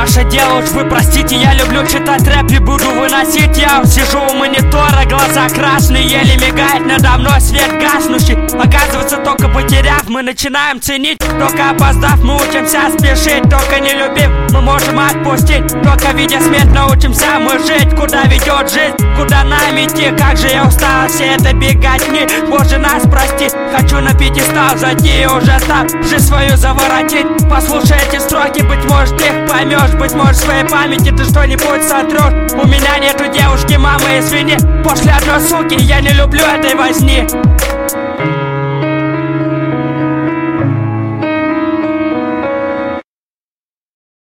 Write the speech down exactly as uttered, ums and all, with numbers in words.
ваше дело, уж вы простите. Я люблю читать рэп и буду выносить. Я сижу у монитора, глаза красные, еле мигает надо мной свет гаснущий. Оказывается, только потеряв, мы начинаем ценить. Только опоздав, мы учимся спешить. Только не любив, мы можем отпустить. Только видя смерть, научимся мы жить. Куда ведет жизнь, куда нам идти? Как же я устал все это беготни. Боже, нас прости, хочу на пьедестал зайти. Уже став жизнь свою заворотить. Послушай эти строки, быть может их поймешь. Быть может в своей памяти ты что-нибудь сотрешь. У меня нету девушки, мама, извини. После одной суки я не люблю этой возни.